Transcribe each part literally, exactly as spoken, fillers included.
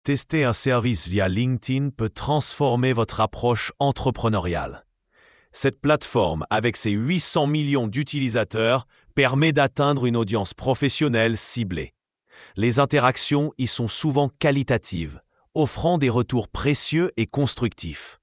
Tester un service via LinkedIn peut transformer votre approche entrepreneuriale. Cette plateforme, avec ses huit cents millions d'utilisateurs, permet d'atteindre une audience professionnelle ciblée. Les interactions y sont souvent qualitatives, offrant des retours précieux et constructifs.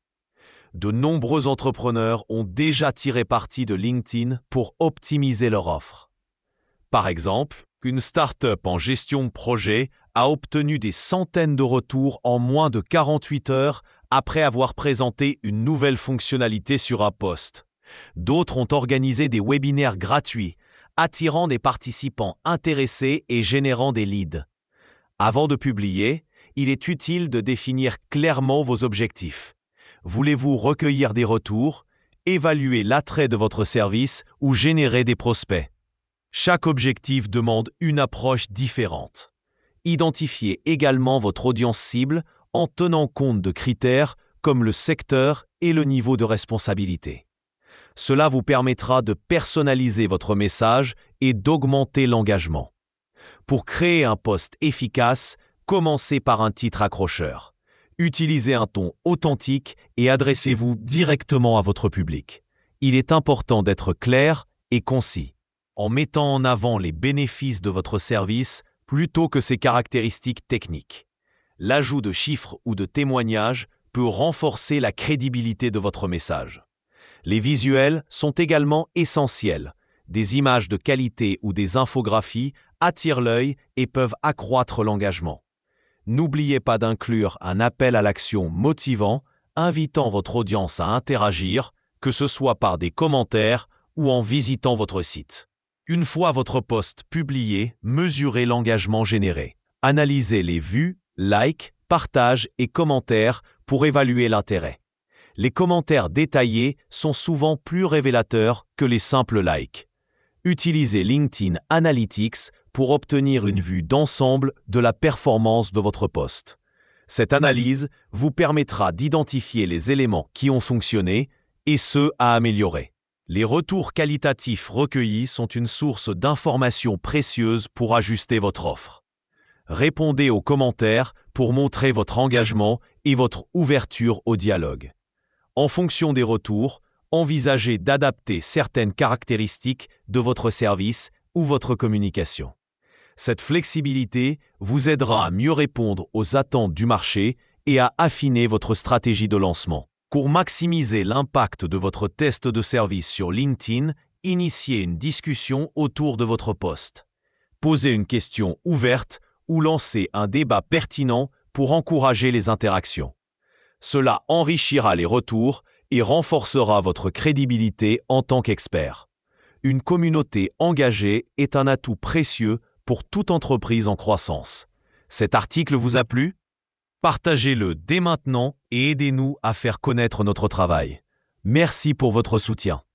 De nombreux entrepreneurs ont déjà tiré parti de LinkedIn pour optimiser leur offre. Par exemple, une start-up en gestion de projet a obtenu des centaines de retours en moins de quarante-huit heures après avoir présenté une nouvelle fonctionnalité sur un post. D'autres ont organisé des webinaires gratuits, attirant des participants intéressés et générant des leads. Avant de publier, il est utile de définir clairement vos objectifs. Voulez-vous recueillir des retours, évaluer l'attrait de votre service ou générer des prospects? Chaque objectif demande une approche différente. Identifiez également votre audience cible en tenant compte de critères comme le secteur et le niveau de responsabilité. Cela vous permettra de personnaliser votre message et d'augmenter l'engagement. Pour créer un post efficace, commencez par un titre accrocheur. Utilisez un ton authentique et adressez-vous directement à votre public. Il est important d'être clair et concis, en mettant en avant les bénéfices de votre service plutôt que ses caractéristiques techniques. L'ajout de chiffres ou de témoignages peut renforcer la crédibilité de votre message. Les visuels sont également essentiels. Des images de qualité ou des infographies attirent l'œil et peuvent accroître l'engagement. N'oubliez pas d'inclure un appel à l'action motivant, invitant votre audience à interagir, que ce soit par des commentaires ou en visitant votre site. Une fois votre post publié, mesurez l'engagement généré. Analysez les vues, likes, partages et commentaires pour évaluer l'intérêt. Les commentaires détaillés sont souvent plus révélateurs que les simples likes. Utilisez LinkedIn Analytics pour obtenir une vue d'ensemble de la performance de votre post. Cette analyse vous permettra d'identifier les éléments qui ont fonctionné et ceux à améliorer. Les retours qualitatifs recueillis sont une source d'informations précieuses pour ajuster votre offre. Répondez aux commentaires pour montrer votre engagement et votre ouverture au dialogue. En fonction des retours, envisagez d'adapter certaines caractéristiques de votre service ou votre communication. Cette flexibilité vous aidera à mieux répondre aux attentes du marché et à affiner votre stratégie de lancement. Pour maximiser l'impact de votre test de service sur LinkedIn, initiez une discussion autour de votre post. Posez une question ouverte ou lancez un débat pertinent pour encourager les interactions. Cela enrichira les retours et renforcera votre crédibilité en tant qu'expert. Une communauté engagée est un atout précieux pour toute entreprise en croissance. Cet article vous a plu? Partagez-le dès maintenant et aidez-nous à faire connaître notre travail. Merci pour votre soutien.